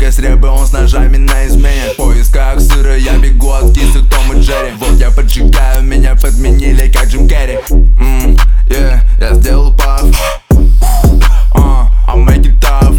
Сука с репы, он с ножами на измене. В поисках сыра я бегу от кисок Том и Джерри. Вот я поджигаю, меня подменили как Джим Керри. Я сделал паф, I'll make it tough.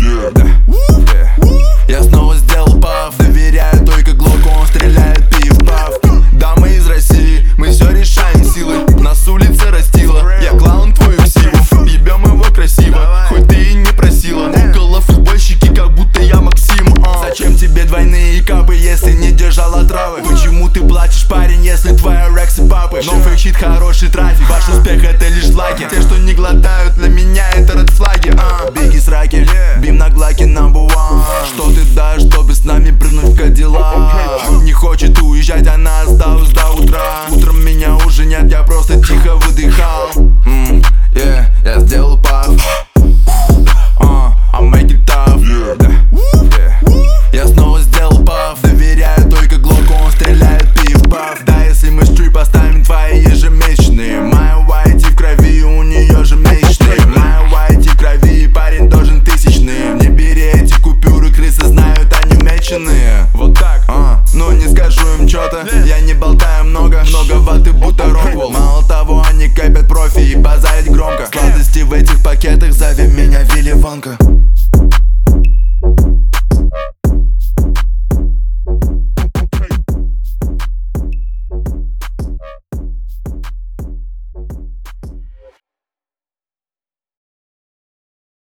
Я снова сделал паф. Доверяю только Глоку, он стреляет пиф-паф. Да, мы из России, мы все решаем силой. Нас улица растила, я клаун твою ксиву. Ебем его красиво, хоть ты и не просила. Около футбольщики, как будто я Максим. Зачем тебе двойные капы, если не держал отравы? Почему ты плачешь, парень, если твоя рексы папы? Но фейк-щит, хороший трафик, ваш успех это лишь лайки. Те, что не глотают, для меня это ред флаги. Беги с раки, бим на глаке number one. Что ты дашь, чтобы с нами прыгнуть в Кадиллак? Не хочет уезжать, она